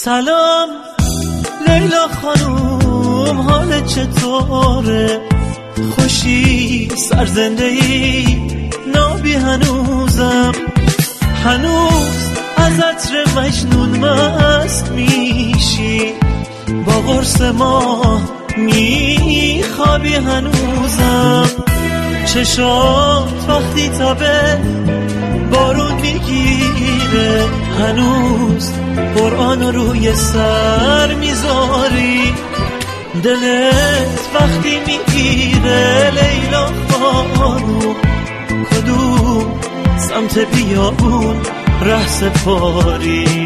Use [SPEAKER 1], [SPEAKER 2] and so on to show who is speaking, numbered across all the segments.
[SPEAKER 1] سلام لیلا خانوم، حالت چطوره؟ خوشی سرزنده‌ای نابی هنوزم، هنوز از عطر مجنون مست میشی، با قرص ما میخوابی هنوزم. چشات وقتی تابه بارون میگیره، هنوز قرآن روی سر میذاری، دلت وقتی میگیره لیلا خانوم، کدوم سمت بیابون ره سپاری.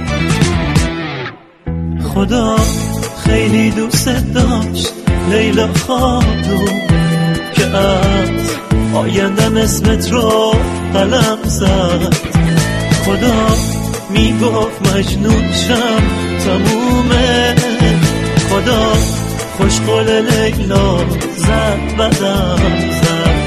[SPEAKER 1] خدا خیلی دوست داشت لیلا خانوم، که از آیندم اسمت رو قلم زد. خدا میگفت مجنون شم تمومه، خدا خوشقول لیلا زد بدم زد.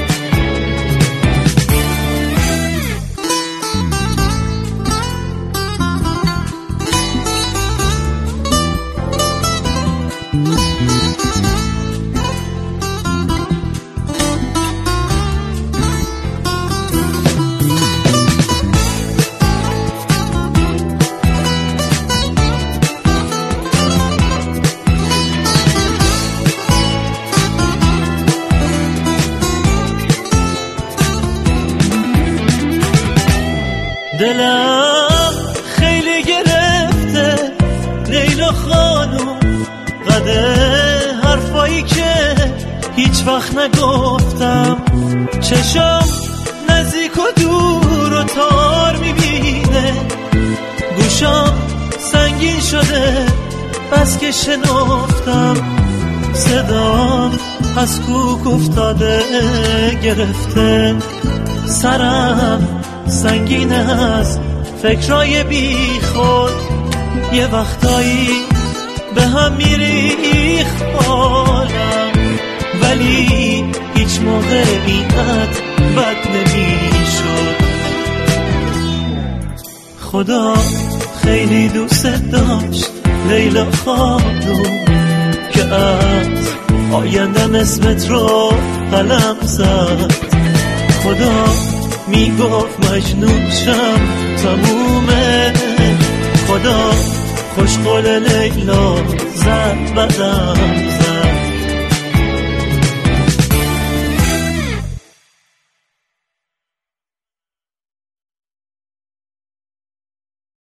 [SPEAKER 1] دلم خیلی گرفته لیلا خانوم، قده حرفایی که هیچ وقت نگفتم، چشم نزدیک و دور و تار میبینه، گوشم سنگین شده بس که شنفتم، صدام از کوک افتاده گرفته، سرم سنگین از فکرای بی خود، یه وقتایی به هم میریخ حالم، ولی هیچ موقع اینت بد نمیشد. خدا خیلی دوست داشت لیلا خانوم، که از آیندم اسمت رو قلم زد. خدا میگفت مجنون شم تمومه، خدا خوشقول لیلا زد بدم زد.